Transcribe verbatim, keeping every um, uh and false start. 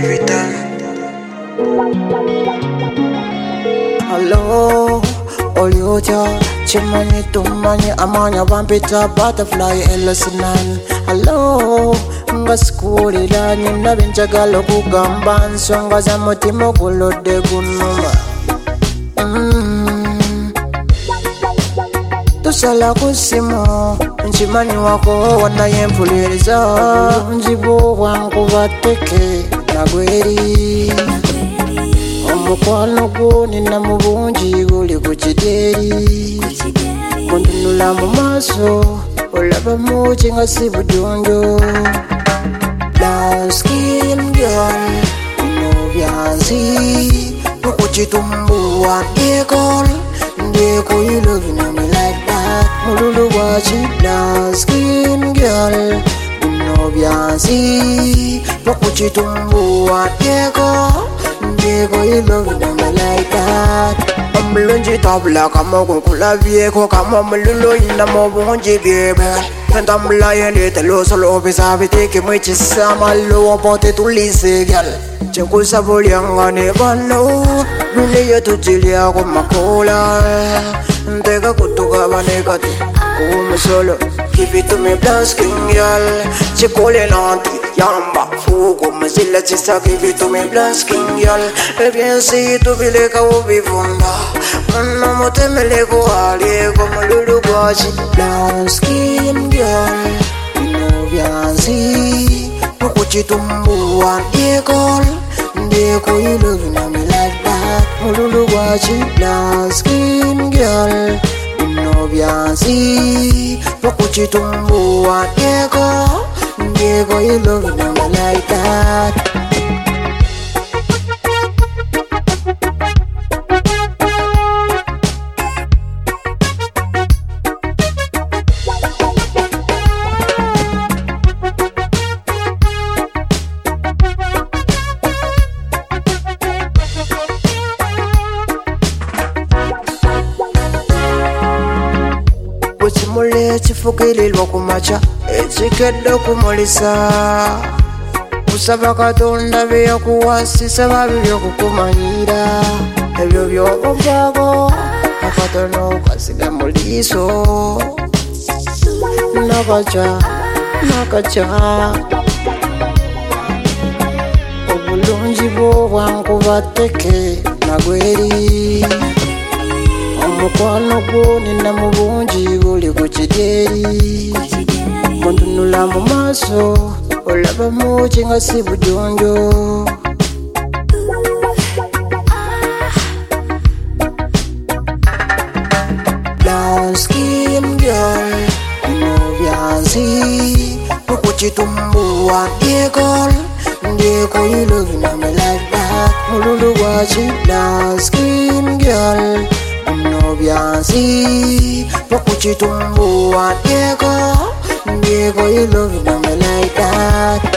every time. Hello, Olyoja, Chimani Tumani, Amanya Vampita, Butterfly, Ellisinan. Hello, Ngaskuri, Lani, Navinjagalo, Kugamban, Songas, and Motimo, de Gunuma. Tusala kusimo, Nchimani wako, wana yempuliriza, Njibu wangu vateke, Nagweri. Omukwano gwo nina mubungi guli ku kideri, muntunula mu maaso olabamu kinga si budonjo. Brown skin girl, bino byanzi okukitumbuwa ekol ndeko you loving me like that. Mululu wachi brown skin girl, bino byanzi okukitumbuwa ekol Diego, you love them like that. I'm lungy tabla, come on, Kulavieco, come on, Lulu in the Mobonji baby. And I'm lying at the low solo office, I've taken which is some low about it to listen, girl. Chakusa Boliang, I never know. Really, to Julia, come my cola. And take a good to Gavanegati. Come solo, give it to me, brown skin girl. Chicolin auntie. Yamba, fugo, mazilla chisa, give it to me, brown skin girl. If you see to be like a wobbly funda, Mona Motemelego, Ali, come a little watch, brown skin girl. No Vianzi, Pocochitumbu, one eagle. Deko, you loving me like that. Mululu watch it, brown skin girl. No Vianzi, Pocochitumbu, one eagle. Diego, you love them like that. Wachimule chifukililwa kumacha echikedde kumulisa kusaba Katonda byeyakuwasisa babiri okukumanyira ebyo by'okuvaako akatono kasiga mu liiso nakaca nakaca obulungi bwo bwankubateke Nagweri. Omukwano gwo nina mubungi guli ku kideri, muntunula mu maaso olabamu kinga si bujonjo. Brown skin girl, bino byanzi okukitumbuwa ekol ndeko you loving me like that. Mululu wachi brown skin girl, no Vianzi, Pocuchitumbu, one Diego, Diego, you love them like that.